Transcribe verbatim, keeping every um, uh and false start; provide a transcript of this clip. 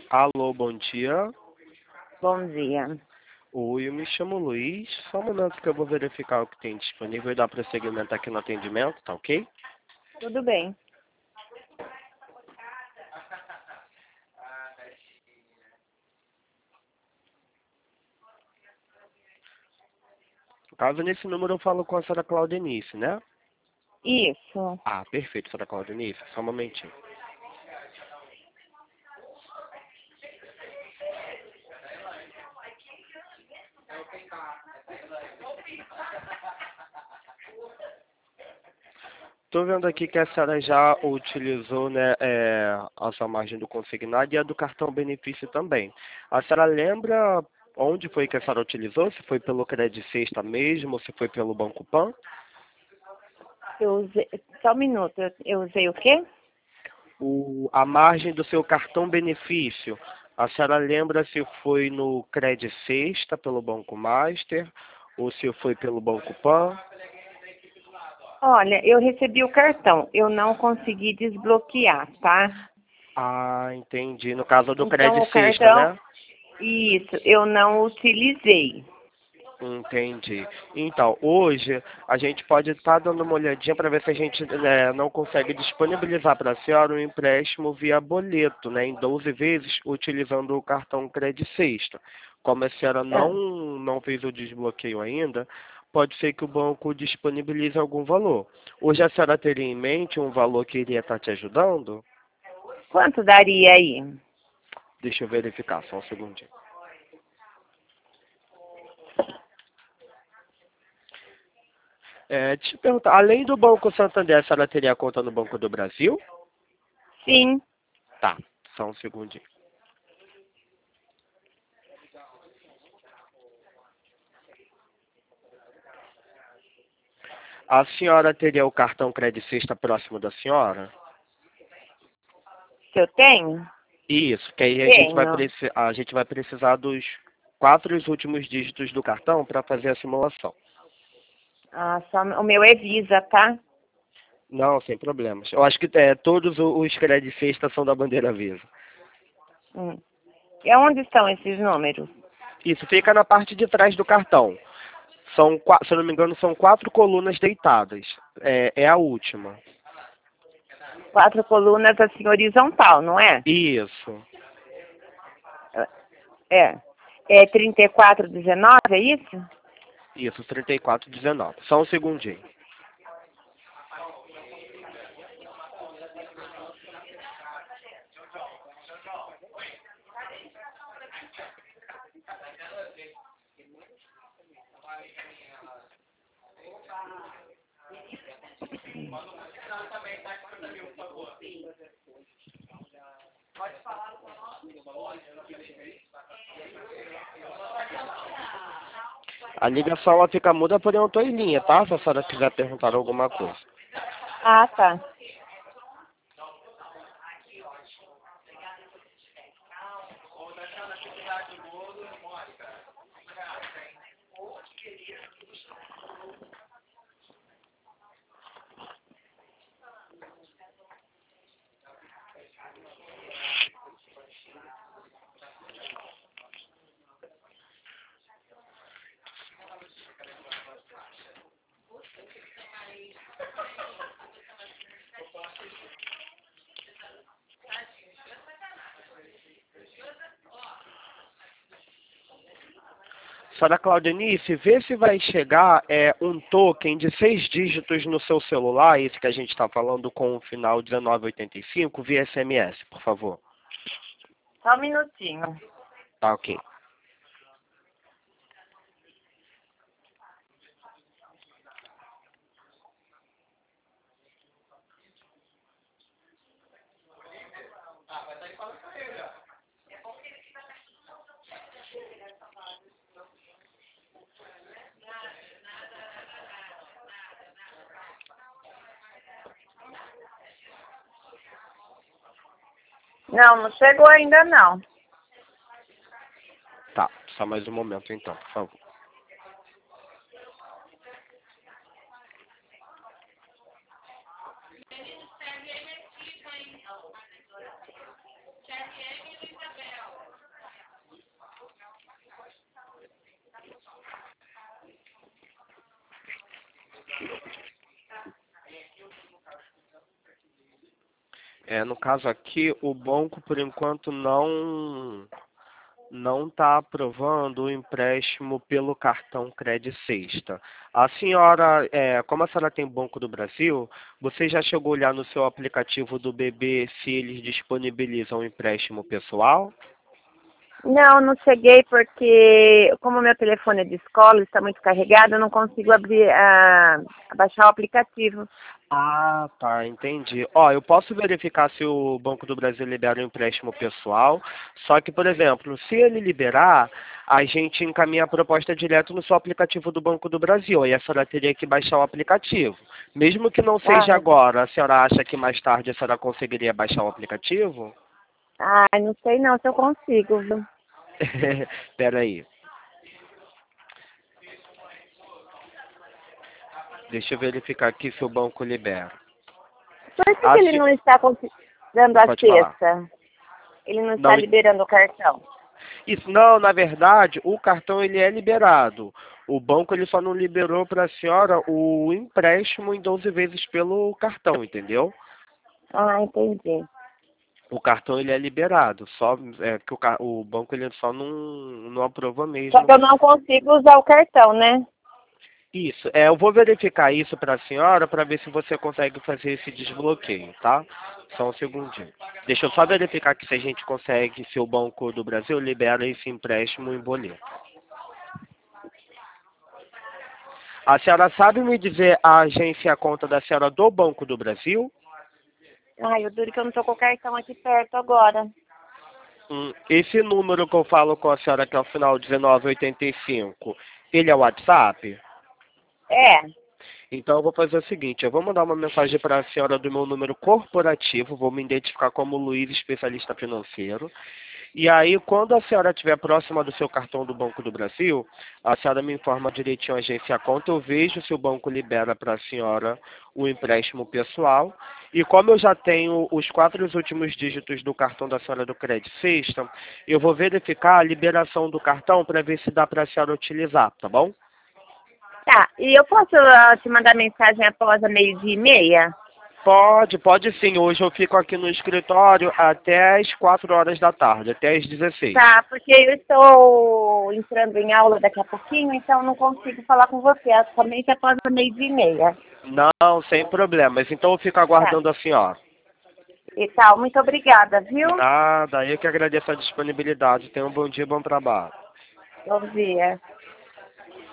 Alô, bom dia. Bom dia. Oi, eu me chamo Luiz. Só um momento que eu vou verificar o que tem disponível e dar prosseguimento aqui no atendimento, tá ok? Tudo bem. No caso, nesse número eu falo com a senhora Claudenice, né? Isso. Ah, perfeito, senhora Claudenice. Só um momentinho. Estou vendo aqui que a senhora já utilizou, né, é, a sua margem do consignado e a do cartão benefício também. A senhora lembra onde foi que a senhora utilizou? Se foi pelo Credit Sexta mesmo ou se foi pelo Banco Pan? Eu usei. Só um minuto. Eu, eu usei o quê? O, a margem do seu cartão benefício. A senhora lembra se foi no Credit Sexta pelo Banco Master ou se foi pelo Banco Pan? Olha, eu recebi o cartão. Eu não consegui desbloquear, tá? Ah, entendi. No caso do Então Credit o Sexta, cartão. né? Isso, eu não utilizei. Entendi. Então, hoje a gente pode estar dando uma olhadinha para ver se a gente né, não consegue disponibilizar para a senhora um empréstimo via boleto, né, em doze vezes, utilizando o cartão Credit Sexta. Como a senhora Ah, não, não fez o desbloqueio ainda, pode ser que o banco disponibilize algum valor. Hoje a senhora teria em mente um valor que iria estar te ajudando? quanto daria aí? Deixa eu verificar, só um segundinho. É, te perguntar, além do Banco Santander, a senhora teria conta no Banco do Brasil? Sim. Tá, só um segundinho. A senhora teria o cartão Credit Sexta próximo da senhora? Se eu tenho? Isso, que aí a gente vai, Tenho. preci- a gente vai precisar dos quatro últimos dígitos do cartão para fazer a simulação. Ah, só o meu é Visa, tá? Não, sem problemas. Eu acho que é, todos o- os Credit Sexta são da bandeira Visa. Hum. E onde estão esses números? Isso, fica na parte de trás do cartão. São, qua- se eu não me engano, são quatro colunas deitadas. É, é a última. Quatro colunas assim horizontal, não é? Isso. É. É trinta e quatro dezenove, é isso? Isso, trinta e quatro dezenove. Só um segundinho. A ligação ela fica muda, porém eu estou em linha, tá? Se a senhora quiser perguntar alguma coisa. Ah, tá. Senhora Claudenice, vê se vai chegar é, um token de seis dígitos no seu celular, esse que a gente está falando com o final dezenove oitenta e cinco, via S M S, por favor. Só um minutinho. Tá ok. Não, não chegou ainda não. Tá, só mais um momento então, por favor. É, no caso aqui, o banco, por enquanto, não não está aprovando o empréstimo pelo cartão Cred Sexta. A senhora, é, como a senhora tem Banco do Brasil, você já chegou a olhar no seu aplicativo do B B se eles disponibilizam o empréstimo pessoal? Não, não cheguei porque, como meu telefone é de escola, está muito carregado, eu não consigo abrir, a, baixar o aplicativo. Ah, tá, entendi. Ó, eu posso verificar se o Banco do Brasil libera o empréstimo pessoal, só que, por exemplo, se ele liberar, a gente encaminha a proposta direto no seu aplicativo do Banco do Brasil, aí a senhora teria que baixar o aplicativo. Mesmo que não Ah, seja agora, a senhora acha que mais tarde a senhora conseguiria baixar o aplicativo? ah, não sei não se eu consigo, viu? Espera aí, deixa eu verificar aqui se o banco libera. Por que, Ah, que ele se... não está consi- dando a Pode falar. cesta? Ele não está Não, liberando o cartão? isso, não, na verdade, o cartão ele é liberado. O banco ele só não liberou para a senhora o empréstimo em doze vezes pelo cartão, entendeu? Ah, entendi. O cartão ele é liberado, só é, que o, ca- o banco ele só não, não aprovou Só mesmo. que eu não consigo usar o cartão, né? Isso, é, eu vou verificar isso para a senhora para ver se você consegue fazer esse desbloqueio, tá? Só um segundinho. Deixa eu só verificar aqui se a gente consegue, se o Banco do Brasil libera esse empréstimo em boleto. A senhora sabe me dizer a agência e a conta da senhora do Banco do Brasil? Ai, eu duro que eu não tô com o cartão aqui perto agora. Hum, esse número que eu falo com a senhora, que é o final dezenove oitenta e cinco, ele é o WhatsApp? É, Então eu vou fazer o seguinte, eu vou mandar uma mensagem para a senhora do meu número corporativo, vou me identificar como Luiz, especialista financeiro. E aí, quando a senhora estiver próxima do seu cartão do Banco do Brasil, a senhora me informa direitinho a agência e a conta, eu vejo se o banco libera para a senhora o empréstimo pessoal. E como eu já tenho os quatro últimos dígitos do cartão da senhora do Credit System, eu vou verificar a liberação do cartão para ver se dá para a senhora utilizar, tá bom? tá. E eu posso ah, te mandar mensagem após a meio-dia e meia? Pode, pode sim. Hoje eu fico aqui no escritório até as quatro horas da tarde, até as dezesseis. Tá, porque eu estou entrando em aula daqui a pouquinho, então não consigo falar com você, é somente após a meio-dia e meia. Não, sem problemas. Então eu fico Tá. aguardando a senhora. E tal, muito obrigada, viu? Nada, eu que agradeço a disponibilidade. Tenha um bom dia, bom trabalho. Bom dia.